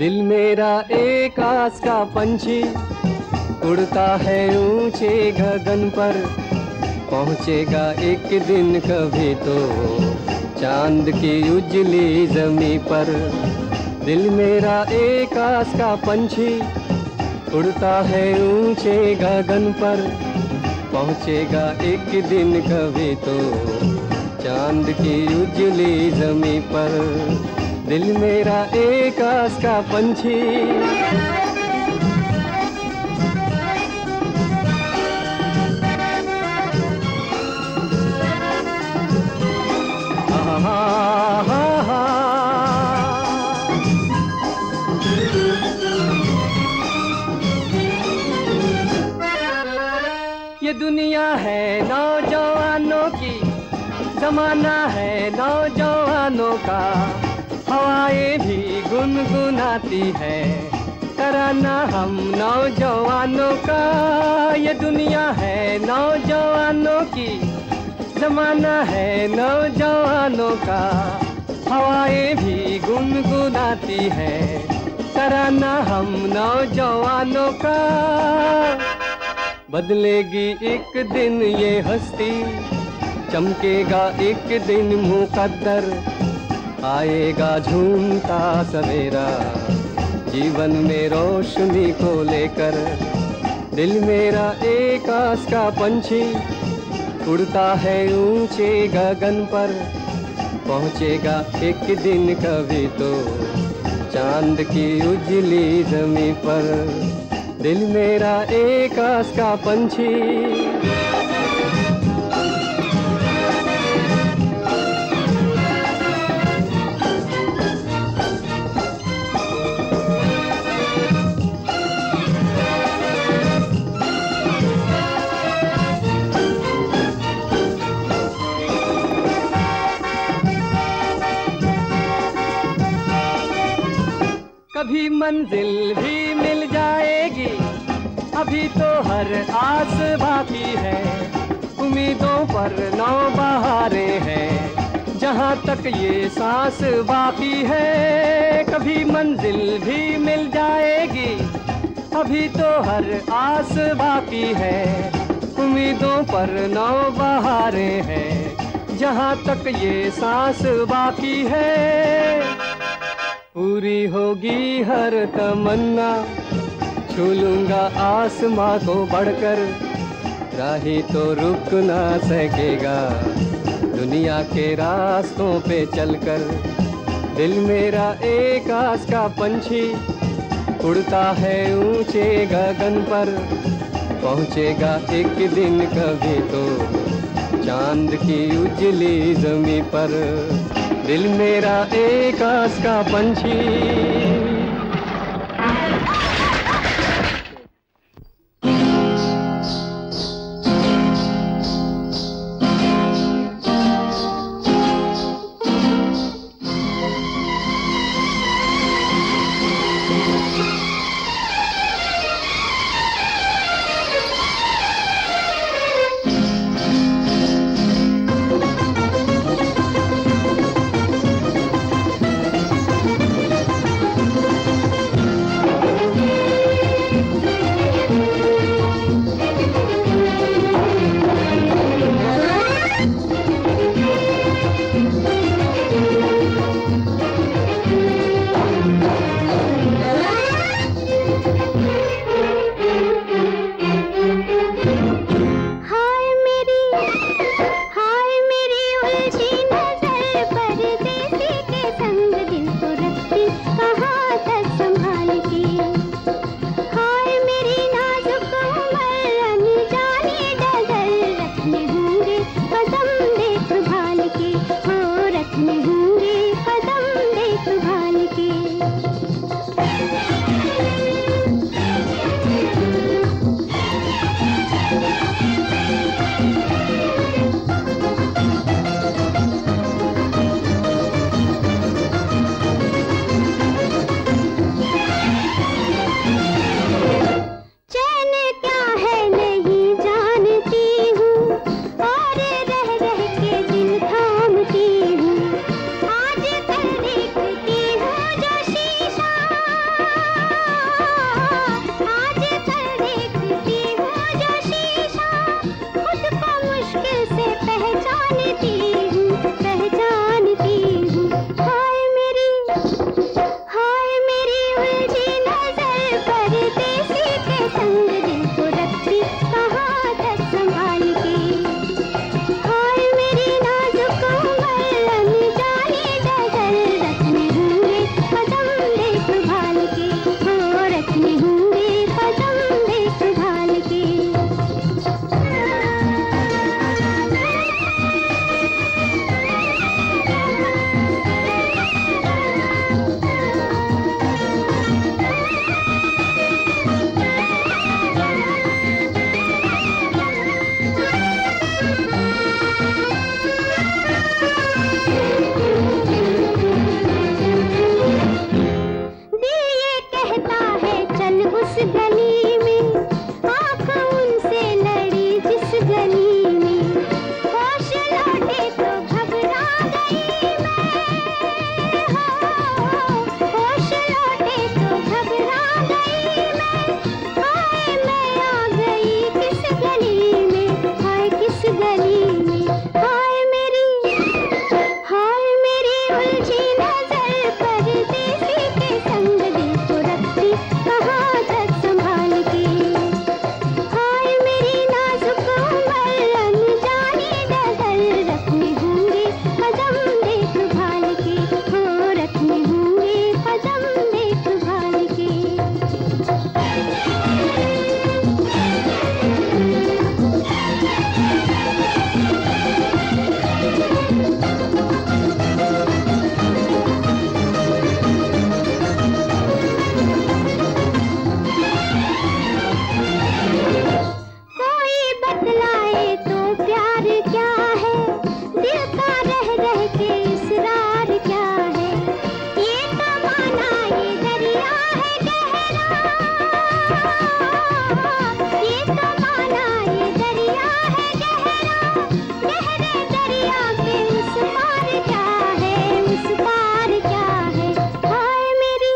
दिल मेरा एक आस का पंछी उड़ता है ऊंचे गगन पर, पहुंचेगा एक दिन कभी तो चांद की उजली जमी पर। दिल मेरा एक आस का पंछी उड़ता है ऊंचे गगन पर, पहुंचेगा एक दिन कभी तो चांद की उजली जमी पर। दिल मेरा एक आस का पंछी। ये दुनिया है नौजवानों की, जमाना है नौजवानों का। हवाएं भी गुनगुनाती है तराना हम नौजवानों का। ये दुनिया है नौजवानों की, जमाना है नौजवानों का। हवाएं भी गुनगुनाती है तराना हम नौजवानों का। बदलेगी एक दिन ये हस्ती, चमकेगा एक दिन मुकद्दर। आएगा झूमता सवेरा जीवन में रोशनी को लेकर। दिल मेरा एक आस का पंछी उड़ता है ऊंचे गगन पर, पहुंचेगा एक दिन कभी तो चांद की उजली जमी पर। दिल मेरा एक आस का पंछी। कभी मंजिल भी मिल जाएगी, अभी तो हर आस बाकी है। उम्मीदों पर नौ बहारें हैं, जहाँ तक ये सांस बाकी है। कभी मंजिल भी मिल जाएगी, अभी तो हर आस बाकी है। उम्मीदों पर नौ बहारें हैं, जहाँ तक ये सांस बाकी है। पूरी होगी हर तमन्ना, छू लूंगा आसमां को बढ़कर। राही तो रुक ना सकेगा दुनिया के रास्तों पे चलकर। दिल मेरा एक आस का पंछी उड़ता है ऊंचे गगन पर, पहुंचेगा एक दिन कभी तो चांद की उजली जमी पर। दिल मेरा एक आस का पंछी। उस गली में, आँख उनसे लड़ी जिस गली में, होश लौटे तो घबरा गई मैं, होश लौटे तो घबरा गई मैं, हाय मैं आ गई किस गली में, हाय किस गली में, हाय मेरी उलझी नजर परदेसी के संग दिल को रखती कहाँ तक संभाल के, हाय मेरी नाजुक उम्र अनजानी डगर रखने होंगे कदम देखभाल के, हो रखने होंगे कदम देखभाल के। कोई बतलाए तो प्यार क्या है, दिल का रह रह के इसरार क्या है, ये तमन्ना ये दरिया है गहरा, ये तमन्ना ये दरिया है गहरा, गहरे दरिया के उस पार क्या है, उस पार क्या है, हाय मेरी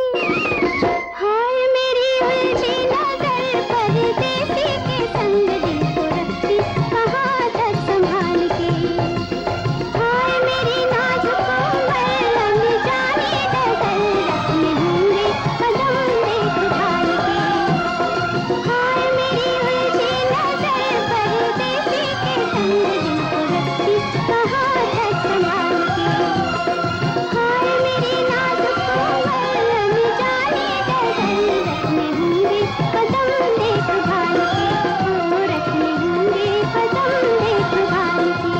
उलझी नजर परदेसी के संग दिल को रखती कहाँ तक संभाल के, हाय मेरी नाजुक उम्र अनजानी डगर रखने होंगे कदम देखभाल के, हाय मेरी उलझी नजर परदेसी के संग दिल को रखती कहाँ तक संभाल के, हाय मेरी नाजुक उम्र अनजानी डगर रखने होंगे कदम देखभाल के, हो रखने होंगे कदम देखभाल के।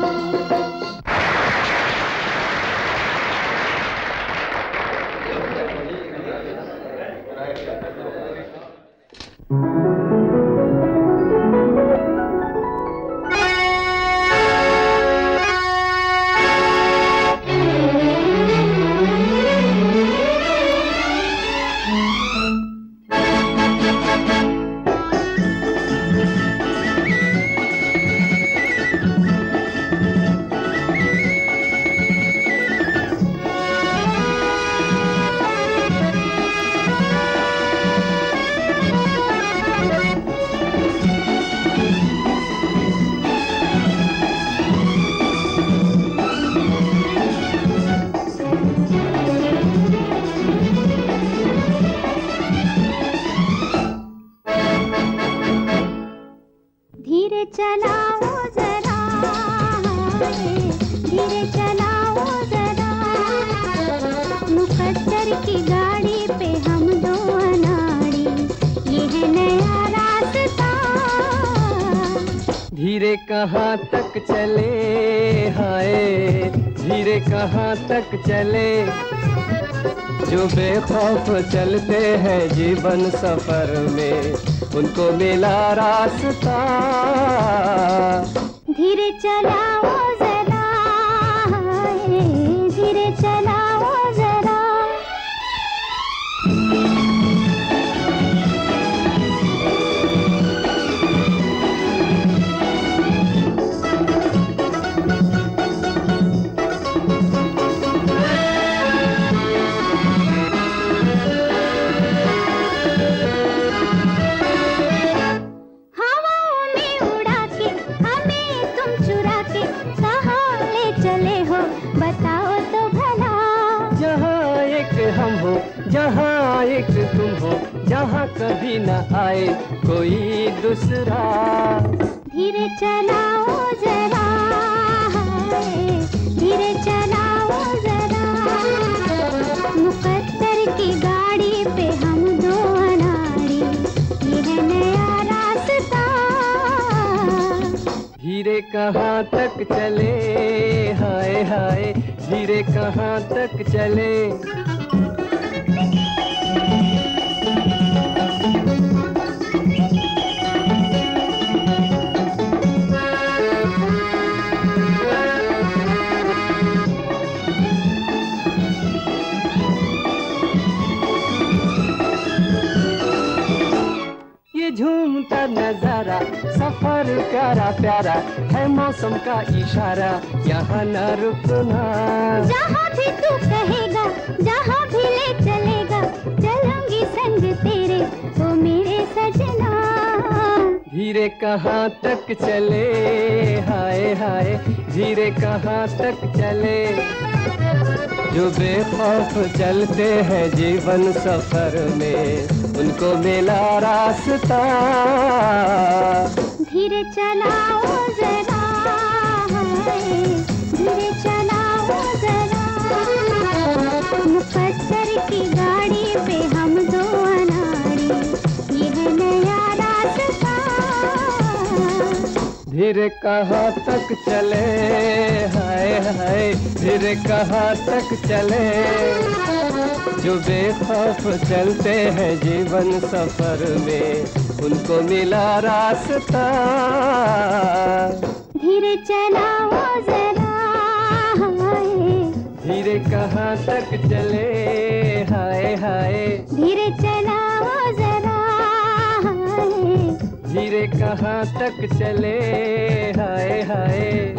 धीरे चलाओ जरा, धीरे चलाओ जरा, मुकद्दर की गाड़ी पे हम दो अनाड़ी, ये है नया रास्ता। धीरे कहाँ तक चले हाय, धीरे कहाँ तक चले, जो बेखौफ चलते हैं जीवन सफर में, उनको मिला रास्ता। धीरे चलाओ जरा, धीरे चलाओ जरा, हवाओं में उड़ा के हमें तुम चुरा के कहाँ ले चले हो बताओ तो भला। जहाँ एक हम हो, जहाँ एक तुम हो, जहाँ कभी न आए कोई दूसरा। धीरे चलाओ जरा, धीरे चलाओ जरा, मुकद्दर की गाड़ी पे हम दो अनाड़ी, ये है नया रास्ता। धीरे कहाँ तक चले हाय हाय, धीरे कहाँ तक चले। का नजारा, सफर प्यारा प्यारा है, मौसम का इशारा, यहाँ न रुकना। जहाँ भी तू कहेगा, जहाँ भी ले चलेगा, चलूंगी संग तेरे ओ मेरे सजना। धीरे कहाँ तक चले, हाय हाय धीरे कहाँ तक चले, जो बेखौफ चलते हैं जीवन सफर में, उनको मिला रास्ता। धीरे चलाओ जरा, धीरे चलाओ जरा, मुकद्दर की गाड़ी पे हम दो अनाड़ी, ये है नया रास्ता। धीरे कहाँ तक चले, हाय हाय धीरे कहाँ तक चले, जो बेखौफ चलते हैं जीवन सफर में, उनको मिला रास्ता। धीरे चलाओ जरा, धीरे कहाँ तक चले, हाय हाय धीरे चलाओ जरा, धीरे कहाँ तक चले, हाय हाय।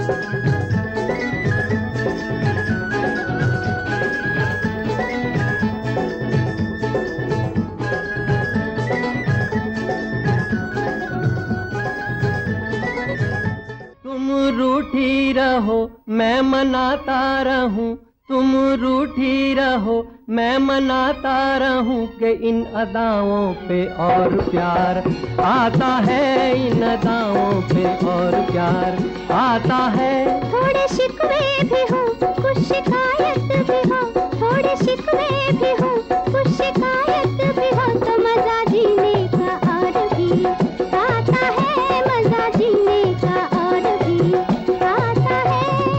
तुम रूठी रहो मैं मनाता रहूं, तुम रूठी रहो मैं मनाता रहूं, कि इन अदाओं पे और प्यार आता है, इन अदाओं पे और प्यार आता है। थोड़े शिकवे भी हो कुछ शिकायत भी हो, थोड़े शिकवे भी हो कुछ शिकायत भी हो, तो मजा जीने का और भी आता है, मजा जीने का और भी आता है।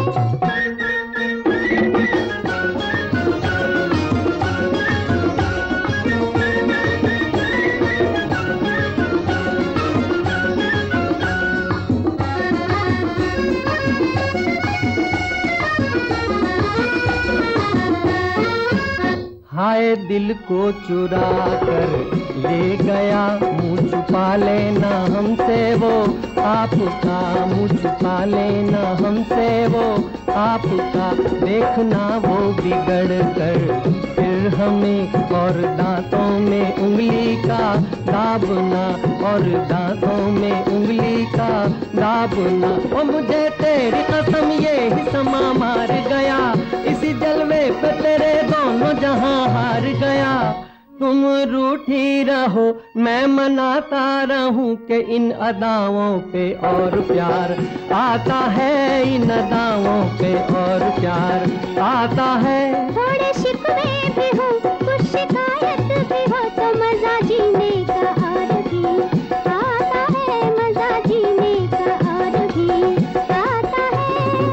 हाय दिल को चुरा कर ले गया, मुँह छुपा लेना हमसे वो आपका, मुँह छुपा लेना हमसे वो आपका, देखना वो बिगड़ कर फिर हमें, और दांतों में उंगली का दाबना, और दांतों में उंगली का दाबना। ओ मुझे तेरी कसम ये ही समा मार गया, इसी जलवे पे तेरे दोनों जहां हार गया। तुम रूठी रहो मैं मनाता रहूं, कि इन अदाओं पे और प्यार आता है, इन अदाओं पे और प्यार आता है। थोड़े शिकवे भी हो कुछ शिकायत भी हो, तो मजा जीने का और भी आता है, मजा जीने का और भी आता है।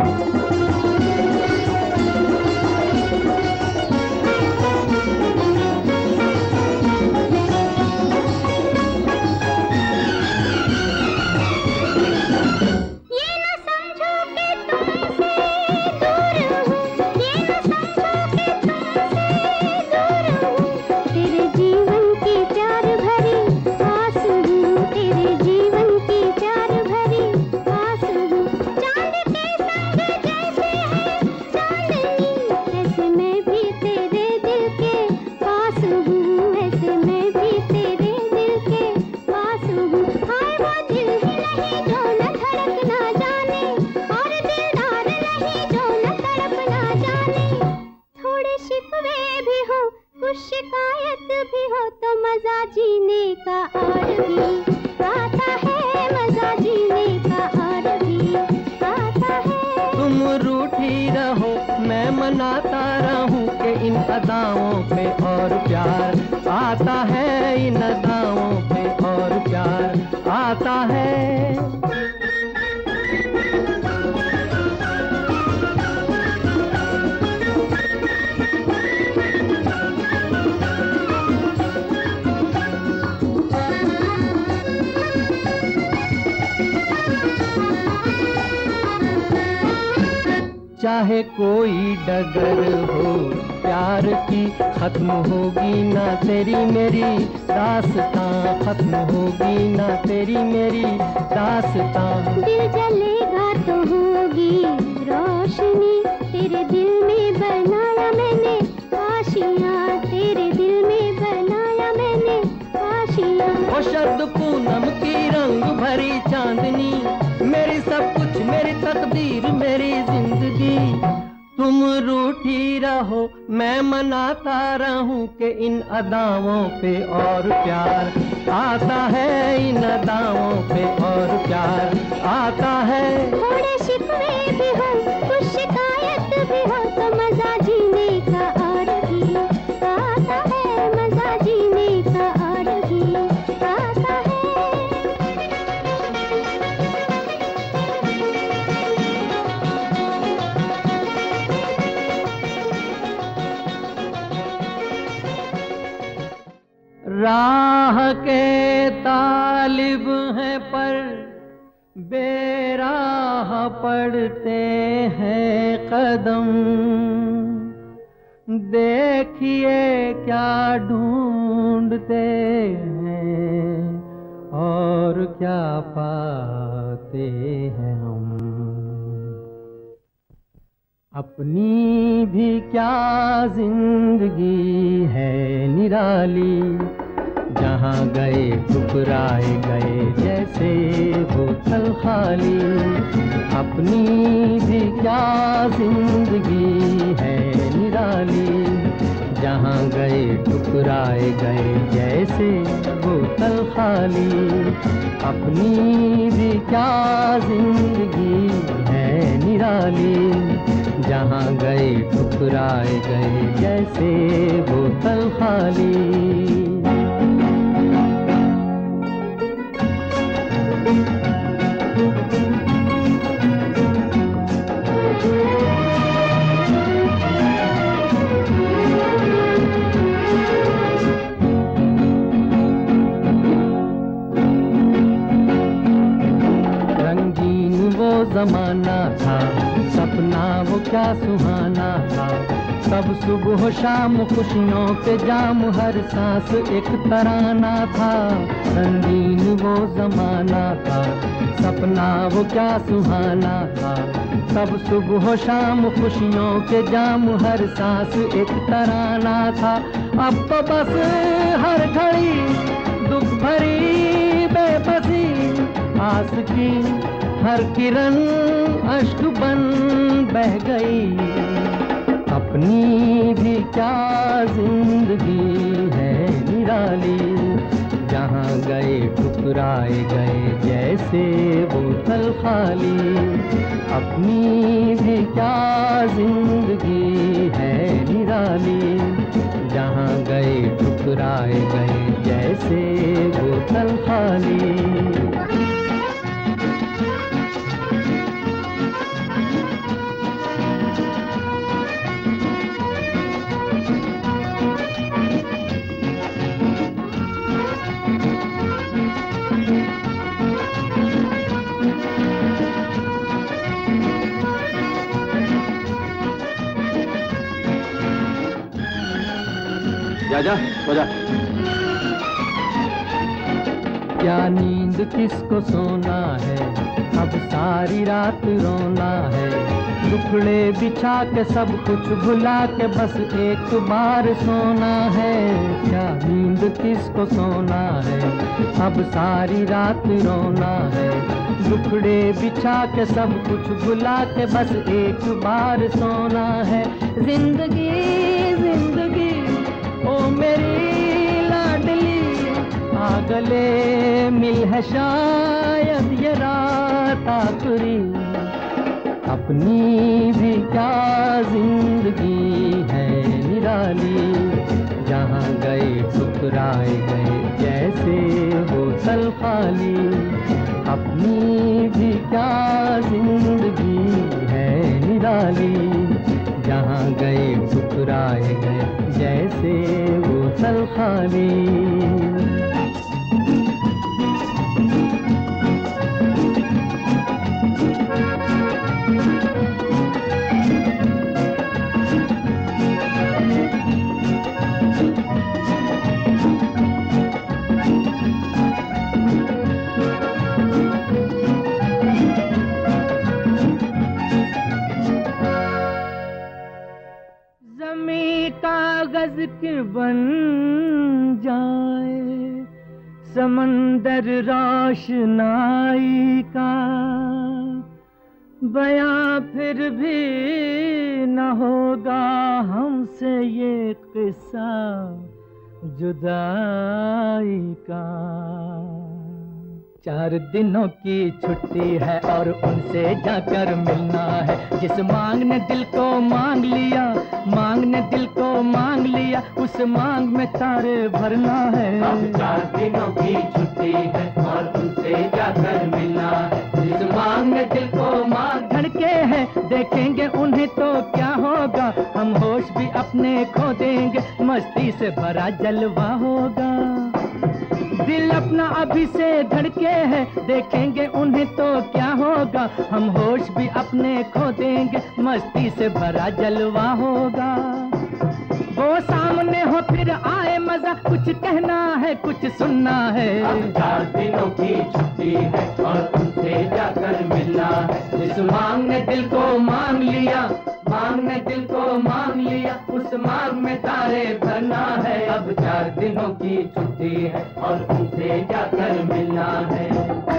ये न समझो कि तुमसे दूर हूँ, ये न समझो कि तुमसे दूर हूँ, तेरे जीवन की प्यार भरी आस हूँ, तेरे जीवन की प्यार भरी आस हूँ। चांद के संग जैसे है चांदनी, ऐसे मैं भी तेरे दिल के पास हूँ, ऐसे मैं भी तेरे दिल के पास हूँ। हाय वो दिल ही नहीं जो न धड़क ना जाने, और दिलदार नहीं जो न तड़प ना जाने। थोड़े शिकवे भी हो कुछ शिकायत भी हो, तो मजा जीने का और भी आता है, मजा जीने का और भी आता है। तुम रूठी रहो मैं मनाता रहूं, कि इन अदाओं पे और प्यार आता है, इन अदाओं पे और प्यार आता है। चाहे कोई डगर हो प्यार की, खत्म होगी ना तेरी मेरी दास्तां, खत्म होगी ना तेरी मेरी दास्तां। दिल जलेगा तो होगी रोशनी, तेरे दिल में बनाया मैंने आशियाँ, तेरे दिल में बनाया मैंने आशियाँ। ओ शरद पूनम की रंग भरी चांदनी, मेरी सब कुछ, मेरी तकदीर, मेरी जिंदगी। तुम रूठी रहो मैं मनाता रहूं कि इन अदाओं पे और प्यार आता है, इन अदाओं पे और प्यार आता है। थोड़े शिकवे भी हो कुछ शिकायत भी हो तो मजा जीने का और भी आता है, मजा जीने का और भी आता है। राह के तालिब हैं पर बेराह पड़ते हैं कदम, देखिए क्या ढूंढते हैं और क्या पाते हैं हम। अपनी भी क्या जिंदगी है निराली, जहाँ गए ठुकराए गए जैसे बोतल खाली। अपनी भी क्या जिंदगी है निराली, जहाँ गए ठुकराए गए जैसे बोतल खाली। अपनी भी क्या जिंदगी है निराली, जहाँ गए ठुकराए गए जैसे बोतल खाली। जमाना था सपना वो क्या सुहाना था, तब सुबह शाम खुशियों के जाम, हर सांस एक तराना था। रंगीन वो जमाना था सपना वो क्या सुहाना था, तब सुबह शाम खुशियों के जाम, हर सांस एक तराना था। अब तो बस हर घड़ी दुख भरी बेबसी, आस की हर किरण अश्क बन बह गई। अपनी भी क्या जिंदगी है निराली, जहाँ गए ठुकराए गए जैसे बोतल खाली। अपनी भी क्या जिंदगी है निराली, जहाँ गए ठुकराए गए जैसे बोतल खाली। जा हो जा। क्या नींद किसको सोना है, अब सारी रात रोना है। टुकड़े बिछा के सब कुछ भुला के बस एक बार सोना है। क्या नींद किसको सोना है, अब सारी रात रोना है। टुकड़े बिछा के सब कुछ भुला के बस एक बार सोना है। जिंदगी जिंदगी ओ मेरी लाडली, आ गले मिल है शायद ये रात आखिरी। अपनी भी क्या जिंदगी है निराली, जहाँ गए ठुकराए गए जैसे बोतल खाली। अपनी भी क्या जिंदगी है निराली, जहाँ गए ठुकराए गए जैसे बोतल खाली। कि बन जाए समंदर रोशनाई का, बयां फिर भी न होगा हमसे ये किस्सा जुदाई का। 4 दिनों की छुट्टी है और उनसे जाकर मिलना है। जिस मांग ने दिल को मांग लिया, मांग ने दिल को मांग लिया, उस मांग में तारे भरना है। अब 4 दिनों की छुट्टी है और उनसे जाकर मिलना है। जिस मांग ने दिल को मांग धड़के हैं, देखेंगे उन्हें तो क्या होगा, हम होश भी अपने खो देंगे, मस्ती से भरा जलवा होगा। दिल अपना अभी से धड़के है, देखेंगे उन्हें तो क्या होगा, हम होश भी अपने खो देंगे, मस्ती से भरा जलवा होगा। वो सामने हो फिर आए मजा, कुछ कहना है कुछ सुनना है। अब 4 दिनों की छुट्टी है और उनसे जाकर मिलना है। जिस मांग ने दिल को मांग लिया, मांग ने दिल को मांग लिया, उस मांग में तारे भरना है। अब 4 दिनों की छुट्टी है और उनसे जाकर मिलना है।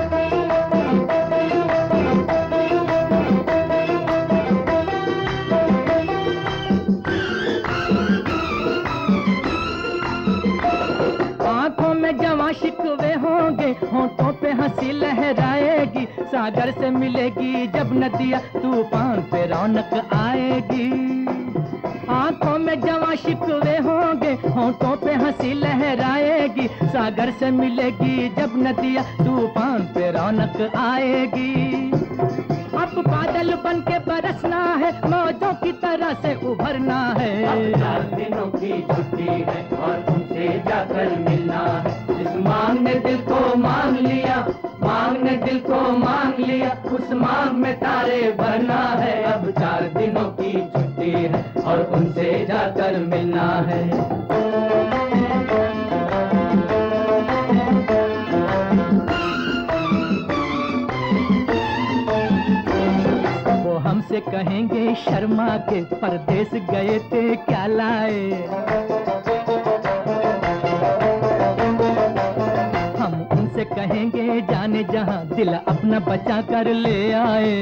शिकवे होंगे, होंठों पे हंसी लहराएगी, सागर से मिलेगी जब नदियाँ, तूफान पे रौनक आएगी। आंखों में जवां शिकवे होंगे, होंठों पे हंसी लहराएगी, सागर से मिलेगी जब नदियाँ, तूफान पे रौनक आएगी। अब बादल बन के बरसना है, मौजों की तरह से उभरना है। अब 4 दिनों की छुट्टी है और उनसे जाकर मिलना है। जिस मांग ने दिल को मांग लिया, मांग ने दिल को मांग लिया, उस मांग में तारे भरना है। अब 4 दिनों की छुट्टी है और उनसे जाकर मिलना है। हमसे कहेंगे शर्मा के परदेस गए थे क्या लाए, हम उनसे कहेंगे जाने जहां दिल अपना बचा कर ले आए।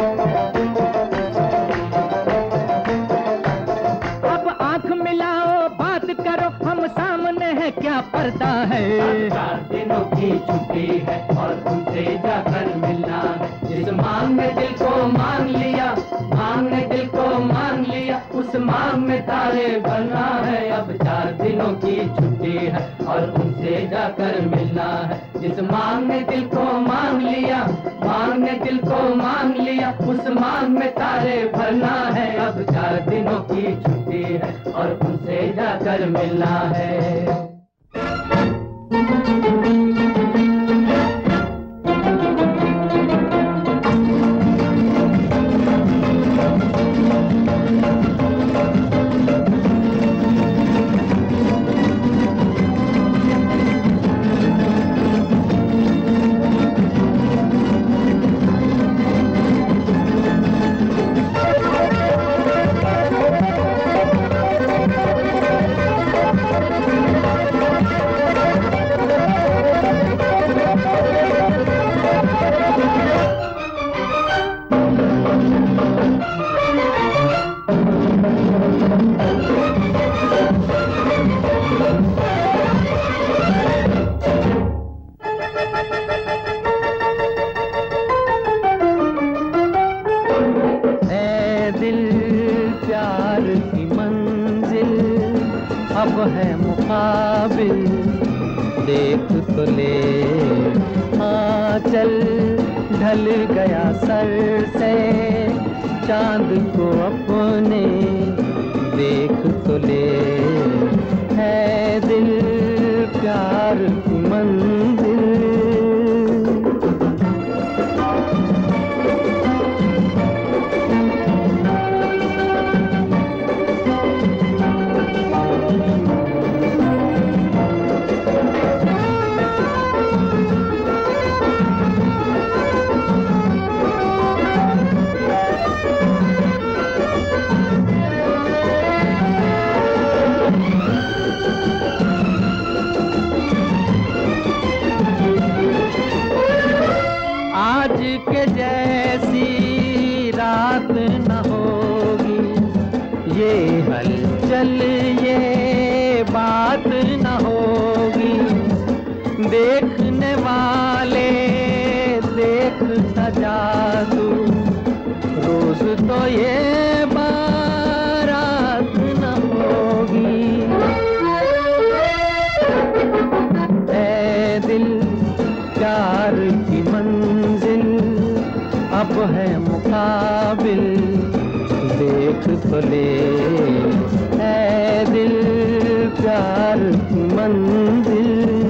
अब आंख मिलाओ बात करो, हम सामने है क्या पर्दा है। 4 दिनों की छुट्टी है और उनसे जाकर मिलना है। जिस मांग में दिल को मांग लिया, मांग ने दिल को मांग लिया, उस मांग में तारे भरना है। अब 4 दिनों की छुट्टी है और उनसे जाकर मिलना है। जिस मांग ने दिल को मांग लिया, मांग ने दिल को मांग लिया, उस मांग में तारे भरना है। अब 4 दिनों की छुट्टी है और उनसे जाकर मिलना है। अब है मुकाबिल देख तो ले, हाँ चल ढल गया सर से चांद को अपने देख तो ले, है दिल प्यार की मंजिल। देखने वाले देखता जा तू, रोज तो ये बारात न होगी। ऐ दिल प्यार की मंजिल अब है मुकाबिल, देख तो ले। ऐ दिल प्यार की मंजिल।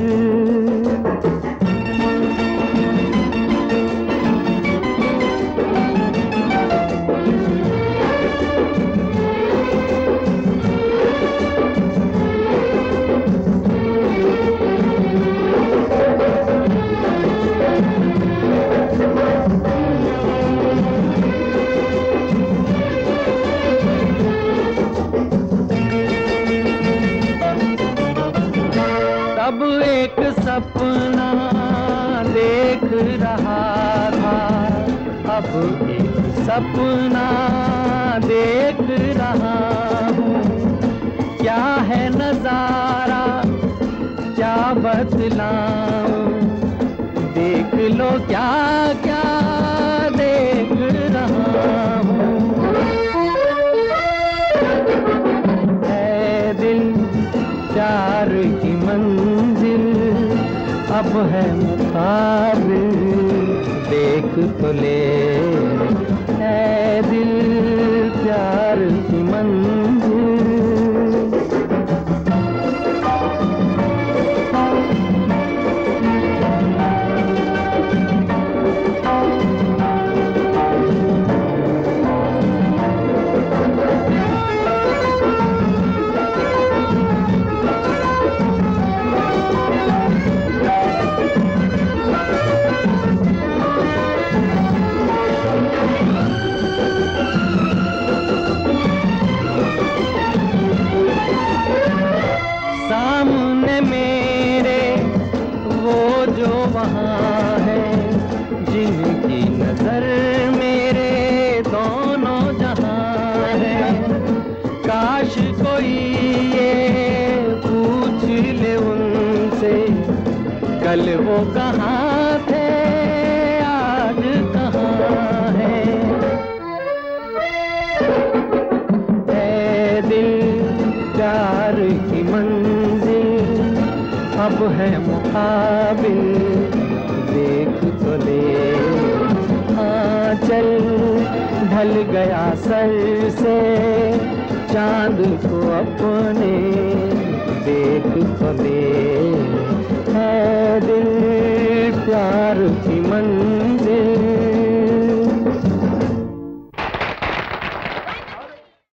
तब एक सपना देख रहा था, अब एक सपना देख रहा हूँ। क्या है नजारा क्या बतलाऊं, देख लो क्या क्या देख रहा हूँ। ऐ दिल प्यार की मंजिल अब है मुकाबिल, देख तो ले। ऐ दिल प्यार की मंजिल। सामने मेरे वो जो वहाँ है, जिनकी नजर मेरे दोनों जहाँ है। काश कोई ये पूछ ले उनसे, कल वो कहाँ थे आज कहाँ है। ऐ दिल प्यार की मंजिल अब है मुकाबिल, देख तो ले। हाँ चल ढल गया सर से चांद को अपने, देख तो ले।